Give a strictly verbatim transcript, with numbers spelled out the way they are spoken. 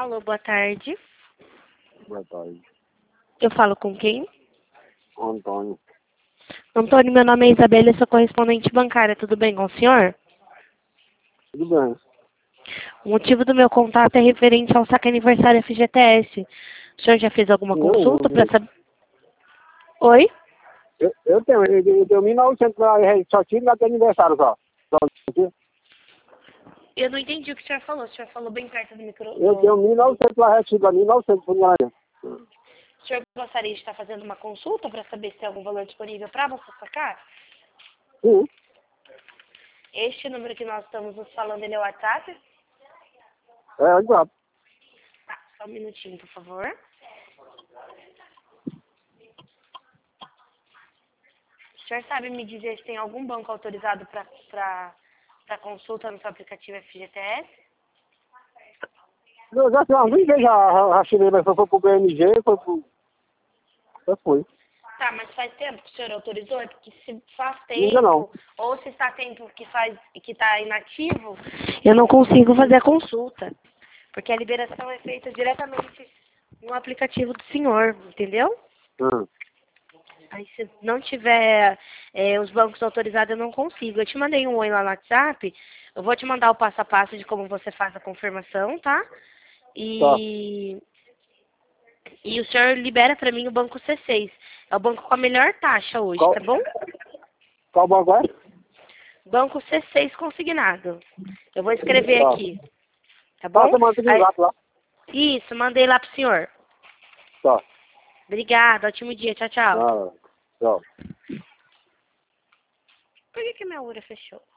Alô, boa tarde. Boa tarde. Eu falo com quem? Antônio. Antônio, meu nome é Isabela e sou correspondente bancária. Tudo bem com o senhor? Tudo bem. O motivo do meu contato é referente ao saque aniversário F G T S. O senhor já fez alguma Eu, consulta eu, para saber... Oi? eu, eu tenho, eu, eu tenho mil e novecentos reais, só tive até aniversário só. Só aqui. Eu não entendi o que o senhor falou. O senhor falou bem perto do microfone. Eu tenho mil e novecentos lá retido, mil e novecentos por ano. O senhor gostaria de estar fazendo uma consulta para saber se tem algum valor disponível para você sacar? Sim. Este número que nós estamos nos falando, ele é o WhatsApp? É, exato. Tá, só um minutinho, por favor. O senhor sabe me dizer se tem algum banco autorizado para consulta no seu aplicativo F G T S? Eu já tenho umas vinte vezes já rachei, mas foi pro B M G, foi pro... Já foi. Tá, mas faz tempo que o senhor autorizou? É porque se faz Ainda não. tempo, ou se está tempo que faz que está inativo, eu não consigo fazer a consulta. Porque a liberação é feita diretamente no aplicativo do senhor, entendeu? Hum. Aí se não tiver é, os bancos autorizados, eu não consigo. Eu te mandei um oi lá no WhatsApp, eu vou te mandar o passo a passo de como você faz a confirmação, tá? E, e o senhor libera para mim o banco C seis. É o banco com a melhor taxa hoje, Qual, tá bom? qual banco é? Banco C seis consignado. Eu vou escrever Tá. aqui, tá Tá, bom? você manda no Aí, zap lá. isso, mandei lá pro senhor. Tá. Obrigada, ótimo dia, tchau, tchau. Ah, tchau. Por que que minha ura fechou?